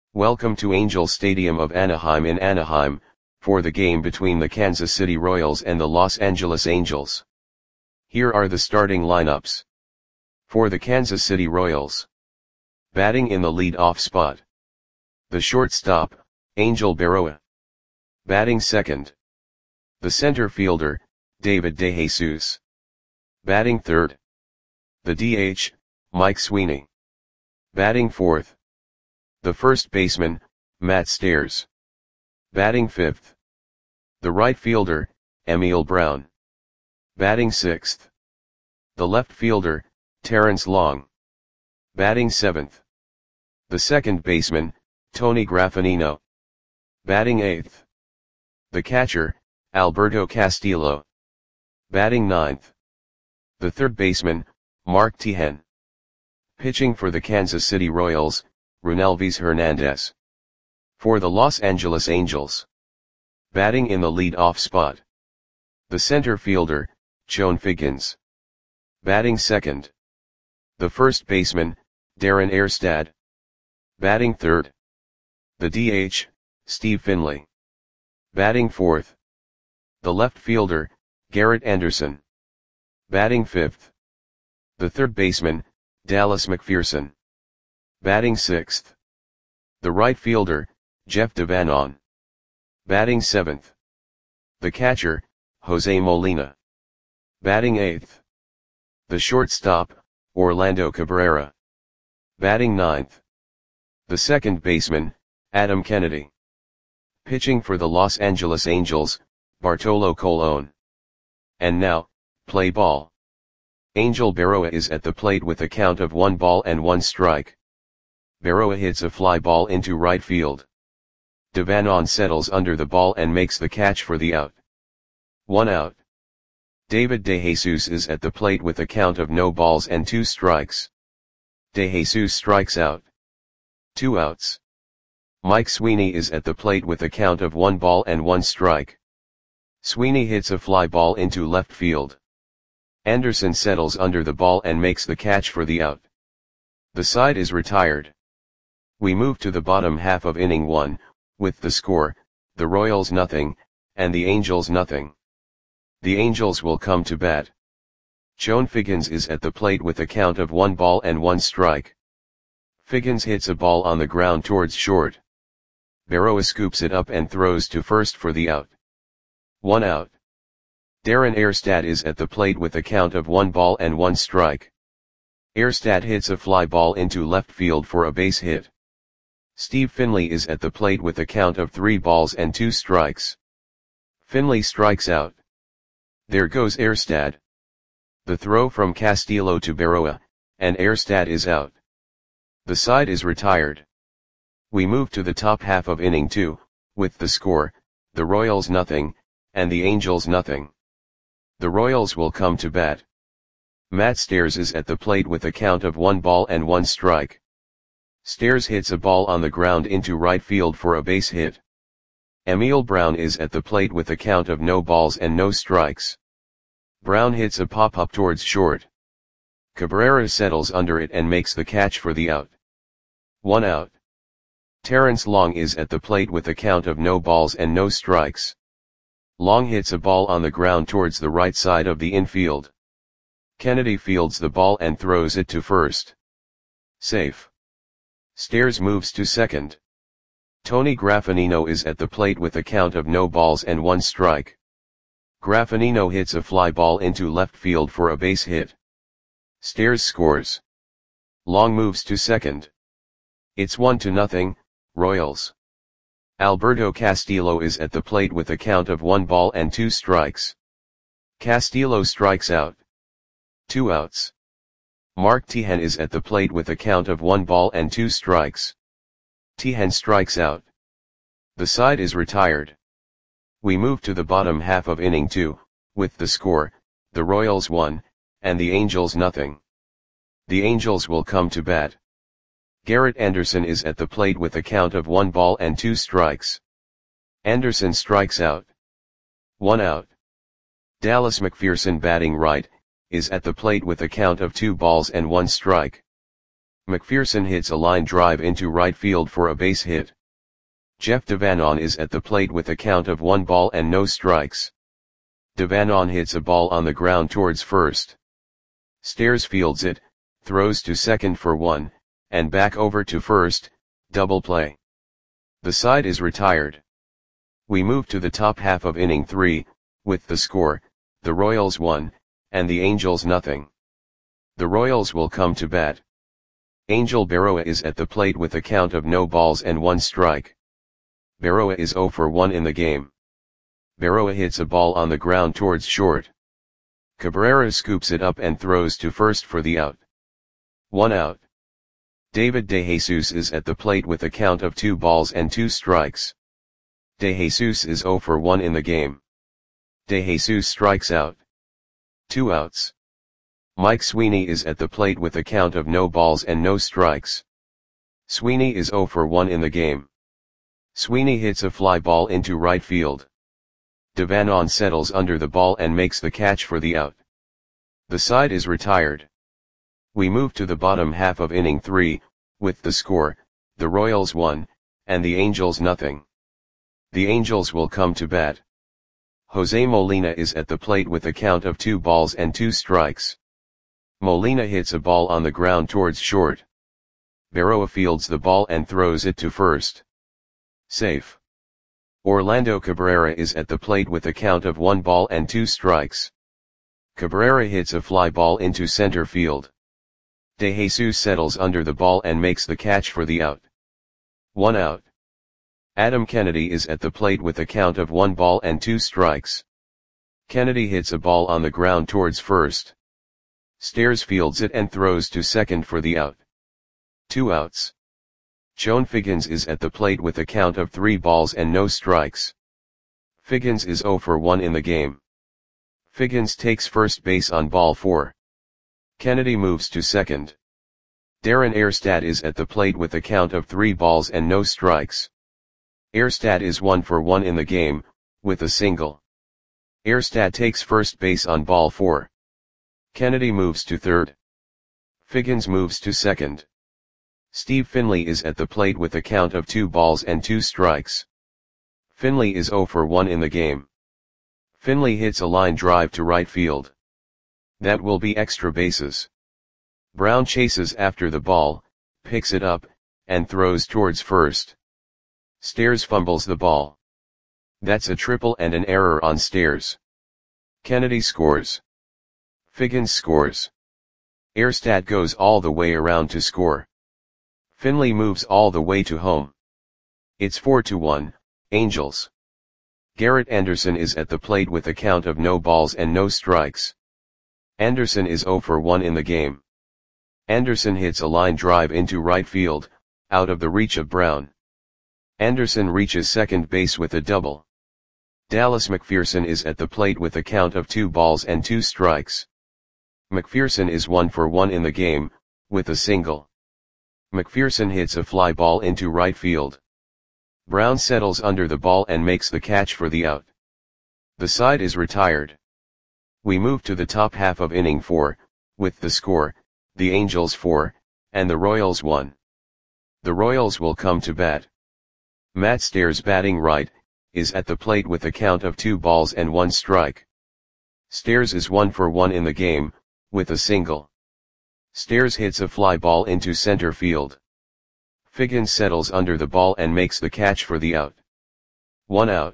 Welcome to Angel Stadium of Anaheim in Anaheim, for the game between the Kansas City Royals and the Los Angeles Angels. Here are the starting lineups. For the Kansas City Royals. Batting in the lead-off spot. The shortstop, Angel Berroa. Batting second. The center fielder, David DeJesus. Batting third. The DH, Mike Sweeney. Batting fourth. The first baseman, Matt Stairs. Batting fifth. The right fielder, Emil Brown. Batting sixth. The left fielder, Terrence Long. Batting seventh. The second baseman, Tony Graffagnino. Batting eighth. The catcher, Alberto Castillo. Batting ninth. The third baseman, Mark Teahen. Pitching for the Kansas City Royals, Runelvis Hernandez. For the Los Angeles Angels. Batting in the lead-off spot. The center fielder, Chone Figgins. Batting second. The first baseman, Darren Erstad. Batting third. The DH, Steve Finley. Batting fourth. The left fielder, Garrett Anderson. Batting fifth. The third baseman, Dallas McPherson. Batting sixth. The right fielder, Jeff Devanon. Batting seventh. The catcher, Jose Molina. Batting eighth. The shortstop, Orlando Cabrera. Batting ninth. The second baseman, Adam Kennedy. Pitching for the Los Angeles Angels, Bartolo Colon. And now, play ball. Angel Berroa is at the plate with a count of 1-1 Berroa hits a fly ball into right field. Devanon settles under the ball and makes the catch for the out. 1 out. David DeJesus is at the plate with a count of 0-2 strikes. DeJesus strikes out. 2 outs. Mike Sweeney is at the plate with a count of 1-1. Sweeney hits a fly ball into left field. Anderson settles under the ball and makes the catch for the out. The side is retired. We move to the bottom half of inning 1, with the score, the Royals 0, and the Angels 0. The Angels will come to bat. Chone Figgins is at the plate with a count of 1-1. Figgins hits a ball on the ground towards short. Berroa scoops it up and throws to first for the out. 1 out. Darren Erstad is at the plate with a count of 1-1. Erstad hits a fly ball into left field for a base hit. Steve Finley is at the plate with a count of 3-2. Finley strikes out. There goes Erstad. The throw from Castillo to Berroa, and Erstad is out. The side is retired. We move to the top half of inning 2, with the score, the Royals 0, and the Angels 0. The Royals will come to bat. Matt Stairs is at the plate with a count of 1-1. Stairs hits a ball on the ground into right field for a base hit. Emil Brown is at the plate with a count of 0-2. Brown hits a pop-up towards short. Cabrera settles under it and makes the catch for the out. 1 out. Terrence Long is at the plate with a count of 0-2. Long hits a ball on the ground towards the right side of the infield. Kennedy fields the ball and throws it to first. Safe. Stairs moves to second. Tony Graffagnino is at the plate with a count of 0-1. Graffagnino hits a fly ball into left field for a base hit. Stairs scores. Long moves to second. It's 1-0, Royals. Alberto Castillo is at the plate with a count of 1-2. Castillo strikes out. 2 outs. Mark Teahen is at the plate with a count of 1-2. Teahen strikes out. The side is retired. We move to the bottom half of inning 2, with the score, the Royals 1, and the Angels 0. The Angels will come to bat. Garrett Anderson is at the plate with a count of 1-2. Anderson strikes out. 1 out. Dallas McPherson batting right, is at the plate with a count of 2-1. McPherson hits a line drive into right field for a base hit. Jeff Devanon is at the plate with a count of 1 ball and no strikes. Devanon hits a ball on the ground towards first. Stairs fields it, throws to second for 1, and back over to first, double play. The side is retired. We move to the top half of inning 3, with the score, the Royals 1, and the Angels nothing. The Royals will come to bat. Angel Berroa is at the plate with a count of no balls and 1 strike. Berroa is 0 for 1 in the game. Berroa hits a ball on the ground towards short. Cabrera scoops it up and throws to first for the out. 1 out. David DeJesus is at the plate with a count of 2 balls and 2 strikes. DeJesus is 0 for 1 in the game. DeJesus strikes out. 2 outs. Mike Sweeney is at the plate with a count of no balls and no strikes. Sweeney is 0 for 1 in the game. Sweeney hits a fly ball into right field. Devanon settles under the ball and makes the catch for the out. The side is retired. We move to the bottom half of inning 3, with the score, the Royals 1, and the Angels nothing. The Angels will come to bat. Jose Molina is at the plate with a count of 2 balls and 2 strikes. Molina hits a ball on the ground towards short. Berroa fields the ball and throws it to first. Safe. Orlando Cabrera is at the plate with a count of 1 ball and 2 strikes. Cabrera hits a fly ball into center field. DeJesus settles under the ball and makes the catch for the out. 1 out. Adam Kennedy is at the plate with a count of 1 ball and 2 strikes. Kennedy hits a ball on the ground towards first. Stairs fields it and throws to second for the out. 2 outs. Chone Figgins is at the plate with a count of 3 balls and no strikes. Figgins is 0 for 1 in the game. Figgins takes first base on ball 4. Kennedy moves to second. Darren Erstad is at the plate with a count of 3 balls and no strikes. Erstad is 1 for 1 in the game, with a single. Erstad takes first base on ball 4. Kennedy moves to third. Figgins moves to second. Steve Finley is at the plate with a count of 2 balls and 2 strikes. Finley is 0 for 1 in the game. Finley hits a line drive to right field. That will be extra bases. Brown chases after the ball, picks it up, and throws towards first. Stairs fumbles the ball. That's a triple and an error on Stairs. Kennedy scores. Figgins scores. Erstad goes all the way around to score. Finley moves all the way to home. It's 4-1, Angels. Garrett Anderson is at the plate with a count of no balls and no strikes. Anderson is 0 for 1 in the game. Anderson hits a line drive into right field, out of the reach of Brown. Anderson reaches second base with a double. Dallas McPherson is at the plate with a count of 2 balls and 2 strikes. McPherson is 1 for 1 in the game, with a single. McPherson hits a fly ball into right field. Brown settles under the ball and makes the catch for the out. The side is retired. We move to the top half of inning 4, with the score, the Angels 4, and the Royals 1. The Royals will come to bat. Matt Stairs, batting right, is at the plate with a count of 2 balls and 1 strike. Stairs is 1 for 1 in the game, with a single. Stairs hits a fly ball into center field. Figgins settles under the ball and makes the catch for the out. 1 out.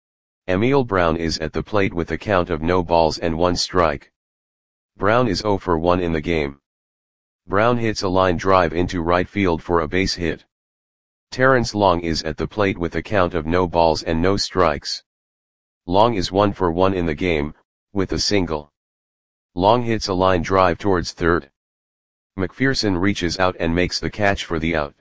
Emil Brown is at the plate with a count of no balls and 1 strike. Brown is 0 for 1 in the game. Brown hits a line drive into right field for a base hit. Terrence Long is at the plate with a count of no balls and no strikes. Long is 1 for 1 in the game, with a single. Long hits a line drive towards third. McPherson reaches out and makes the catch for the out.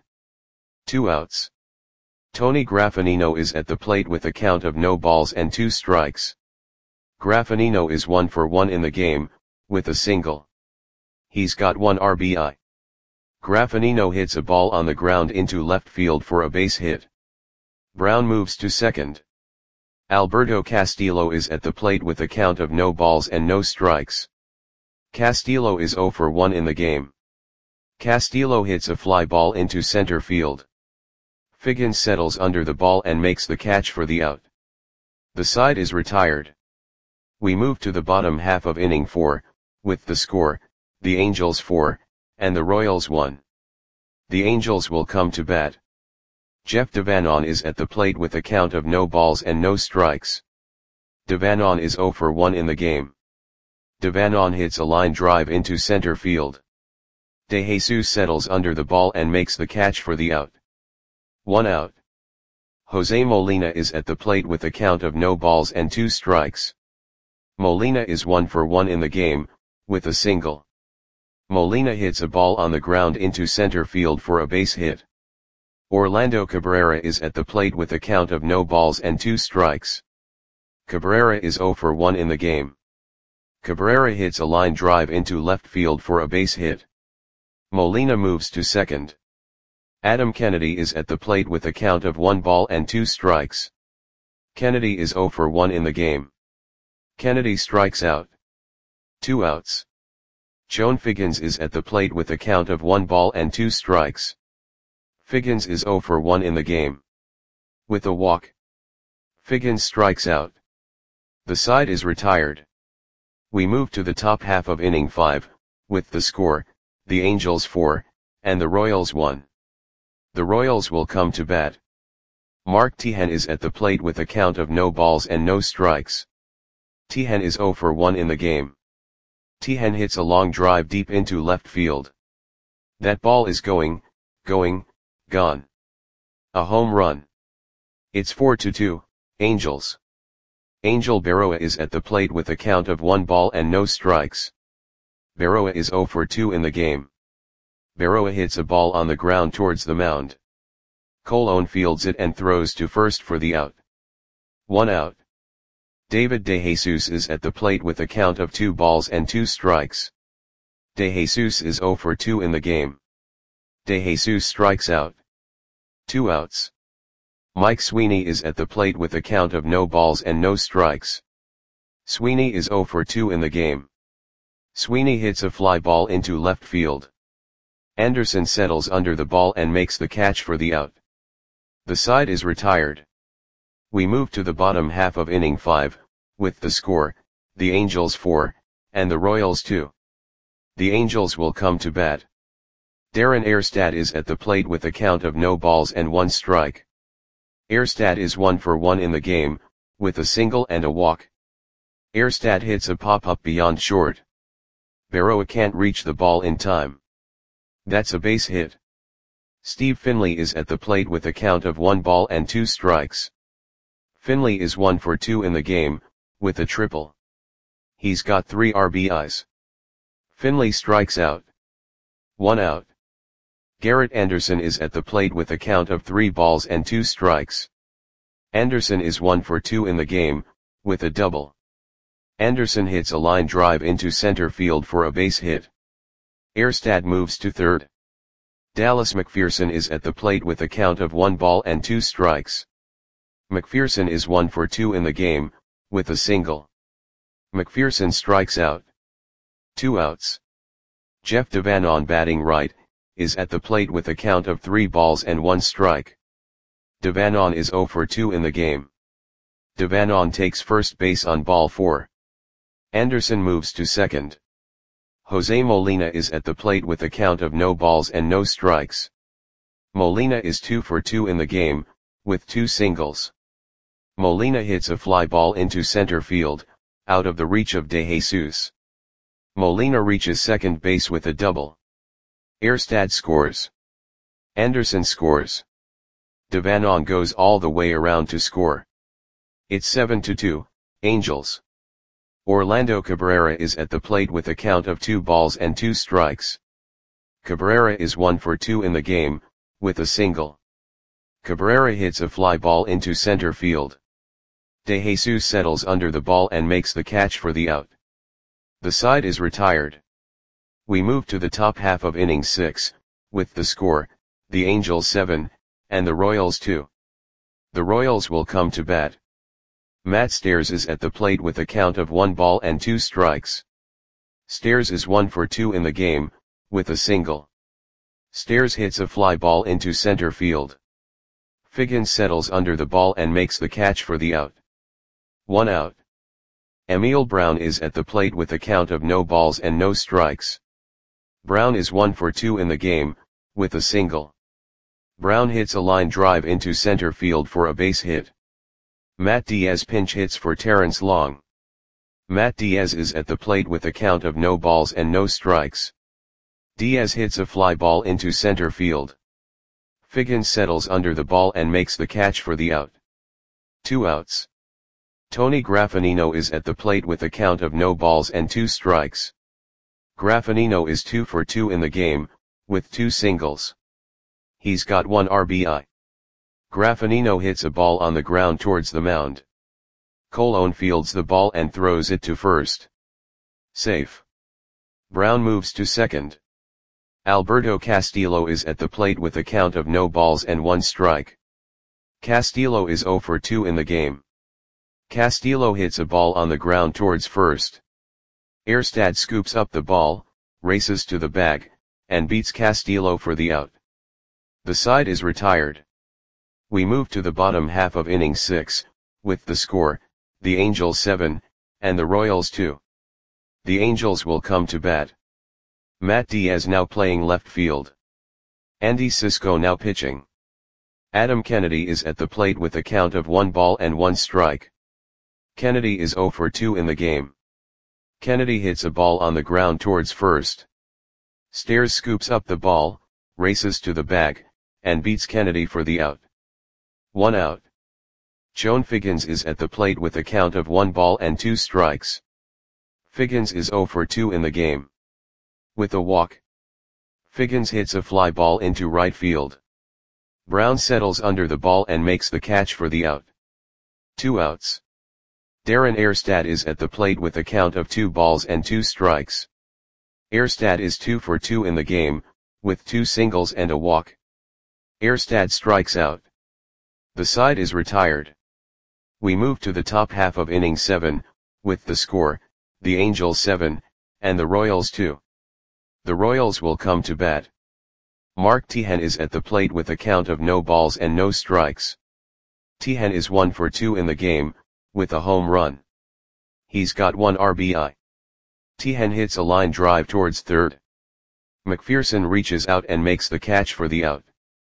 2 outs. Tony Graffanino is at the plate with a count of no balls and 2 strikes. Graffanino is 1 for 1 in the game, with a single. He's got 1 RBI. Graffanino hits a ball on the ground into left field for a base hit. Brown moves to second. Alberto Castillo is at the plate with a count of no balls and no strikes. Castillo is 0 for 1 in the game. Castillo hits a fly ball into center field. Figgins settles under the ball and makes the catch for the out. The side is retired. We move to the bottom half of inning 4, with the score, the Angels 4, and the Royals 1. The Angels will come to bat. Jeff Devanon is at the plate with a count of no balls and no strikes. Devanon is 0 for 1 in the game. Devanon hits a line drive into center field. De Jesus settles under the ball and makes the catch for the out. 1 out. Jose Molina is at the plate with a count of no balls and 2 strikes. Molina is 1 for 1 in the game, with a single. Molina hits a ball on the ground into center field for a base hit. Orlando Cabrera is at the plate with a count of no balls and 2 strikes. Cabrera is 0 for 1 in the game. Cabrera hits a line drive into left field for a base hit. Molina moves to second. Adam Kennedy is at the plate with a count of 1 ball and 2 strikes. Kennedy is 0 for 1 in the game. Kennedy strikes out. 2 outs. Chone Figgins is at the plate with a count of 1 ball and 2 strikes. Figgins is 0 for 1 in the game. With a walk. Figgins strikes out. The side is retired. We move to the top half of inning 5, with the score, the Angels 4, and the Royals 1. The Royals will come to bat. Mark Teahen is at the plate with a count of no balls and no strikes. Teahen is 0 for 1 in the game. Teahen hits a long drive deep into left field. That ball is gone. A home run. It's 4-2, Angels. Angel Berroa is at the plate with a count of 1 ball and no strikes. Berroa is 0 for 2 in the game. Berroa hits a ball on the ground towards the mound. Colon fields it and throws to first for the out. 1 out. David De Jesus is at the plate with a count of 2 balls and 2 strikes. De Jesus is 0 for 2 in the game. De Jesus strikes out. 2 outs. Mike Sweeney is at the plate with a count of no balls and no strikes. Sweeney is 0 for 2 in the game. Sweeney hits a fly ball into left field. Anderson settles under the ball and makes the catch for the out. The side is retired. We move to the bottom half of inning 5, with the score, the Angels 4, and the Royals 2. The Angels will come to bat. Darren Erstad is at the plate with a count of no balls and 1 strike. Erstad is 1 for 1 in the game, with a single and a walk. Erstad hits a pop-up beyond short. Berroa can't reach the ball in time. That's a base hit. Steve Finley is at the plate with a count of 1 ball and 2 strikes. Finley is 1 for 2 in the game, with a triple. He's got 3 RBIs. Finley strikes out. 1 out. Garrett Anderson is at the plate with a count of 3 balls and 2 strikes. Anderson is 1 for 2 in the game, with a double. Anderson hits a line drive into center field for a base hit. Erstad moves to third. Dallas McPherson is at the plate with a count of 1 ball and 2 strikes. McPherson is 1 for 2 in the game, with a single. McPherson strikes out. 2 outs. Jeff Devanon, batting right, is at the plate with a count of 3 balls and 1 strike. Devanon is 0 for 2 in the game. Devanon takes first base on ball 4. Anderson moves to second. Jose Molina is at the plate with a count of no balls and no strikes. Molina is 2 for 2 in the game, with 2 singles. Molina hits a fly ball into center field, out of the reach of De Jesus. Molina reaches second base with a double. Erstad scores. Anderson scores. Devanon goes all the way around to score. It's 7-2, Angels. Orlando Cabrera is at the plate with a count of 2 balls and 2 strikes. Cabrera is 1 for 2 in the game, with a single. Cabrera hits a fly ball into center field. De Jesus settles under the ball and makes the catch for the out. The side is retired. We move to the top half of inning 6, with the score, the Angels 7, and the Royals 2. The Royals will come to bat. Matt Stairs is at the plate with a count of 1 ball and 2 strikes. Stairs is 1 for 2 in the game, with a single. Stairs hits a fly ball into center field. Figgins settles under the ball and makes the catch for the out. 1 out. Emil Brown is at the plate with a count of no balls and no strikes. Brown is 1 for 2 in the game, with a single. Brown hits a line drive into center field for a base hit. Matt Diaz pinch hits for Terrence Long. Matt Diaz is at the plate with a count of no balls and no strikes. Diaz hits a fly ball into center field. Figgins settles under the ball and makes the catch for the out. 2 outs. Tony Graffinino is at the plate with a count of no balls and 2 strikes. Graffinino is 2 for 2 in the game, with 2 singles. He's got 1 RBI. Graffinino hits a ball on the ground towards the mound. Colon fields the ball and throws it to first. Safe. Brown moves to second. Alberto Castillo is at the plate with a count of no balls and 1 strike. Castillo is 0 for 2 in the game. Castillo hits a ball on the ground towards first. Erstad scoops up the ball, races to the bag, and beats Castillo for the out. The side is retired. We move to the bottom half of inning 6, with the score, the Angels 7, and the Royals 2. The Angels will come to bat. Matt Diaz now playing left field. Andy Cisco now pitching. Adam Kennedy is at the plate with a count of 1 ball and 1 strike. Kennedy is 0 for 2 in the game. Kennedy hits a ball on the ground towards first. Stairs scoops up the ball, races to the bag, and beats Kennedy for the out. 1 out. Chone Figgins is at the plate with a count of 1 ball and 2 strikes. Figgins is 0 for 2 in the game. With a walk. Figgins hits a fly ball into right field. Brown settles under the ball and makes the catch for the out. 2 outs. Darren Erstad is at the plate with a count of 2 balls and 2 strikes. Erstad is 2 for 2 in the game, with 2 singles and a walk. Erstad strikes out. The side is retired. We move to the top half of inning 7, with the score, the Angels 7, and the Royals 2. The Royals will come to bat. Mark Teahen is at the plate with a count of no balls and no strikes. Teahen is 1 for 2 in the game, with a home run. He's got 1 RBI. Teahen hits a line drive towards third. McPherson reaches out and makes the catch for the out.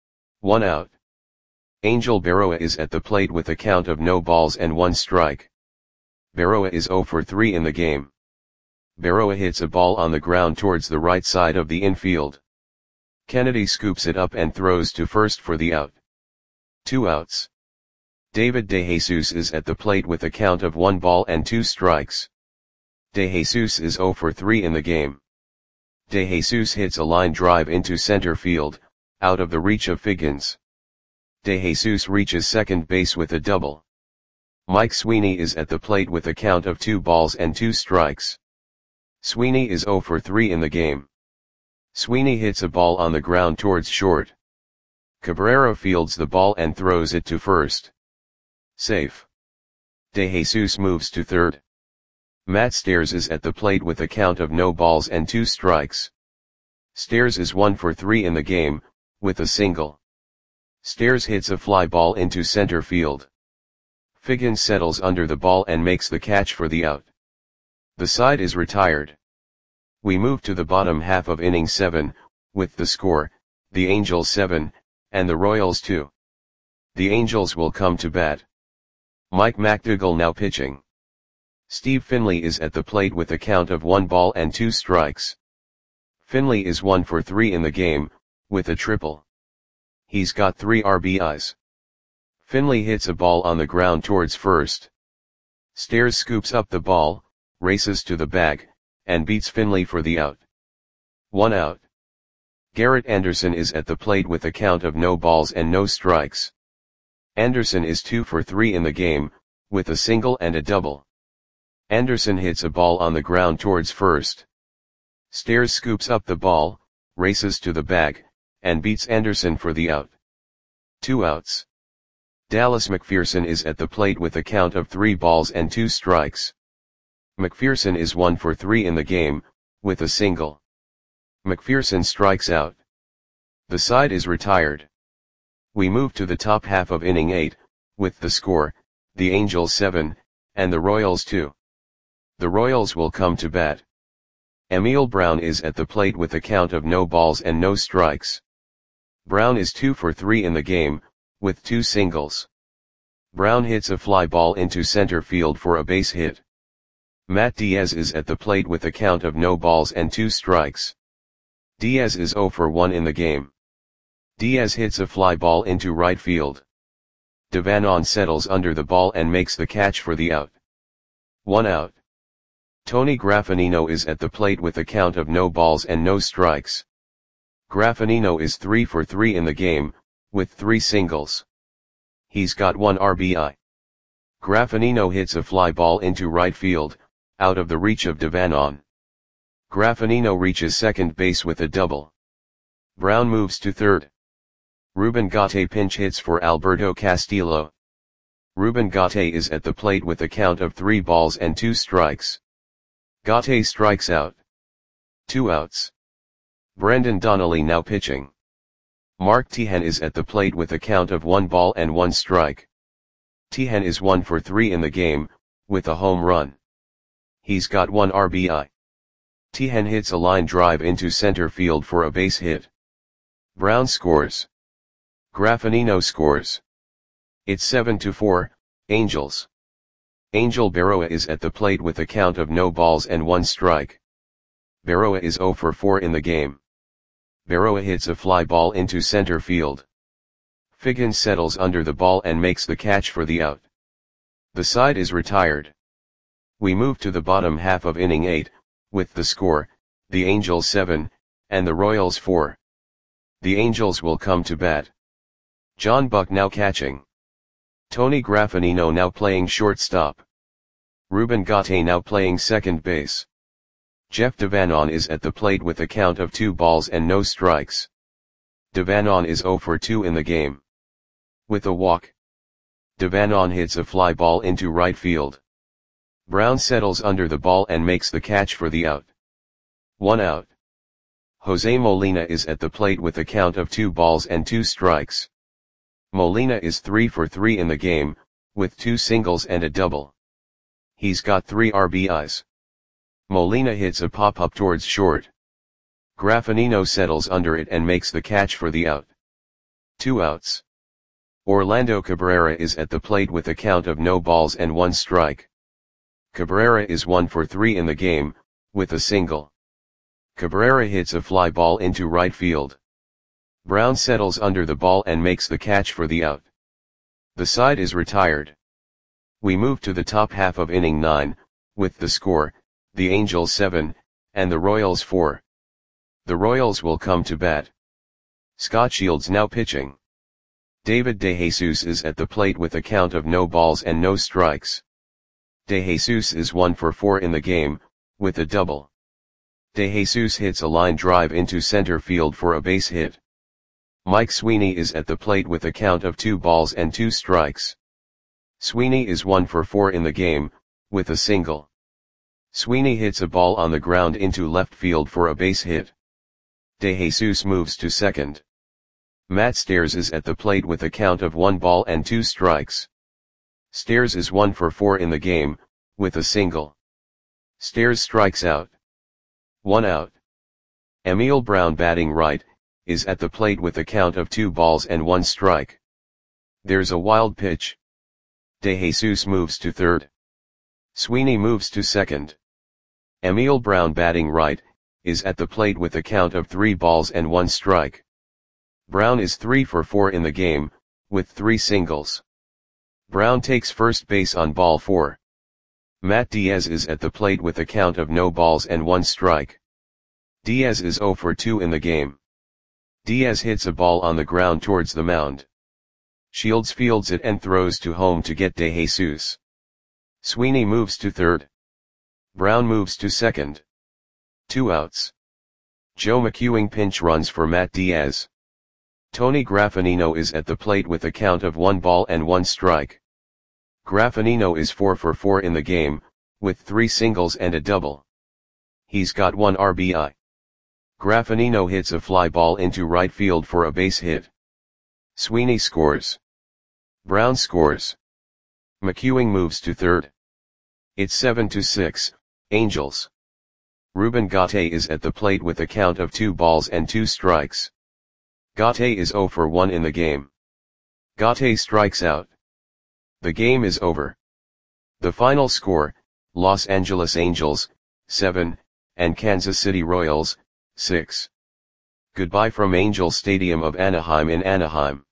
1 out. Angel Berroa is at the plate with a count of no balls and 1 strike. Berroa is 0 for 3 in the game. Berroa hits a ball on the ground towards the right side of the infield. Kennedy scoops it up and throws to first for the out. 2 outs. David DeJesus is at the plate with a count of 1 ball and 2 strikes. DeJesus is 0 for 3 in the game. DeJesus hits a line drive into center field, out of the reach of Figgins. DeJesus reaches second base with a double. Mike Sweeney is at the plate with a count of 2 balls and 2 strikes. Sweeney is 0 for 3 in the game. Sweeney hits a ball on the ground towards short. Cabrera fields the ball and throws it to first. Safe. DeJesus moves to third. Matt Stairs is at the plate with a count of no balls and 2 strikes. Stairs is 1 for 3 in the game, with a single. Stairs hits a fly ball into center field. Figgins settles under the ball and makes the catch for the out. The side is retired. We move to the bottom half of inning 7, with the score, the Angels 7, and the Royals 2. The Angels will come to bat. Mike McDougall now pitching. Steve Finley is at the plate with a count of 1 ball and 2 strikes. Finley is 1 for 3 in the game, with a triple. He's got 3 RBIs. Finley hits a ball on the ground towards first. Stairs scoops up the ball, races to the bag, and beats Finley for the out. 1 out. Garrett Anderson is at the plate with a count of no balls and no strikes. Anderson is 2 for 3 in the game, with a single and a double. Anderson hits a ball on the ground towards first. Stairs scoops up the ball, races to the bag, and beats Anderson for the out. 2 outs. Dallas McPherson is at the plate with a count of 3 balls and 2 strikes. McPherson is 1 for 3 in the game, with a single. McPherson strikes out. The side is retired. We move to the top half of inning 8, with the score, the Angels 7, and the Royals 2. The Royals will come to bat. Emil Brown is at the plate with a count of no balls and no strikes. Brown is 2 for 3 in the game, with 2 singles. Brown hits a fly ball into center field for a base hit. Matt Diaz is at the plate with a count of no balls and 2 strikes. Diaz is 0 for 1 in the game. Diaz hits a fly ball into right field. Devanon settles under the ball and makes the catch for the out. 1 out. Tony Graffagnino is at the plate with a count of no balls and no strikes. Graffagnino is 3 for 3 in the game, with 3 singles. He's got 1 RBI. Graffagnino hits a fly ball into right field, out of the reach of Devanon. Graffagnino reaches second base with a double. Brown moves to third. Ruben Gate pinch hits for Alberto Castillo. Ruben Gate is at the plate with a count of 3 balls and 2 strikes. Gate strikes out. 2 outs. Brendan Donnelly now pitching. Mark Teahen is at the plate with a count of 1 ball and 1 strike. Teahen is 1 for 3 in the game, with a home run. He's got 1 RBI. Teahen hits a line drive into center field for a base hit. Brown scores. Graffagnino scores. It's 7-4, Angels. Angel Berroa is at the plate with a count of no balls and 1 strike. Berroa is 0 for 4 in the game. Berroa hits a fly ball into center field. Figgins settles under the ball and makes the catch for the out. The side is retired. We move to the bottom half of inning 8, with the score, the Angels 7, and the Royals 4. The Angels will come to bat. John Buck now catching. Tony Graffagnino now playing shortstop. Ruben Gate now playing second base. Jeff Devanon is at the plate with a count of 2 balls and no strikes. Devanon is 0 for 2 in the game. With a walk. Devanon hits a fly ball into right field. Brown settles under the ball and makes the catch for the out. 1 out. Jose Molina is at the plate with a count of 2 balls and 2 strikes. Molina is 3 for 3 in the game, with 2 singles and a double. He's got 3 RBIs. Molina hits a pop-up towards short. Graffagnino settles under it and makes the catch for the out. 2 outs. Orlando Cabrera is at the plate with a count of no balls and 1 strike. Cabrera is 1 for 3 in the game, with a single. Cabrera hits a fly ball into right field. Brown settles under the ball and makes the catch for the out. The side is retired. We move to the top half of inning 9, with the score, the Angels 7, and the Royals 4. The Royals will come to bat. Scott Shields now pitching. David DeJesus is at the plate with a count of no balls and no strikes. DeJesus is 1 for 4 in the game, with a double. DeJesus hits a line drive into center field for a base hit. Mike Sweeney is at the plate with a count of 2 balls and 2 strikes. Sweeney is 1 for 4 in the game, with a single. Sweeney hits a ball on the ground into left field for a base hit. DeJesus moves to second. Matt Stairs is at the plate with a count of 1 ball and 2 strikes. Stairs is 1 for 4 in the game, with a single. Stairs strikes out. 1 out. Emil Brown batting right, is at the plate with a count of 2 balls and 1 strike. There's a wild pitch. DeJesus moves to third. Sweeney moves to second. Emil Brown batting right, is at the plate with a count of 3 balls and 1 strike. Brown is 3 for 4 in the game, with 3 singles. Brown takes first base on ball 4. Matt Diaz is at the plate with a count of no balls and 1 strike. Diaz is 0 for 2 in the game. Diaz hits a ball on the ground towards the mound. Shields fields it and throws to home to get DeJesus. Sweeney moves to third. Brown moves to second. 2 outs. Joe McEwing pinch runs for Matt Diaz. Tony Graffagnino is at the plate with a count of 1 ball and 1 strike. Graffagnino is 4 for 4 in the game, with 3 singles and a double. He's got 1 RBI. Graffinino hits a fly ball into right field for a base hit. Sweeney scores. Brown scores. McEwing moves to third. It's 7-6, Angels. Ruben Gatte is at the plate with a count of 2 balls and 2 strikes. Gatte is 0 for 1 in the game. Gatte strikes out. The game is over. The final score, Los Angeles Angels, 7, and Kansas City Royals, 6. Goodbye from Angel Stadium of Anaheim in Anaheim.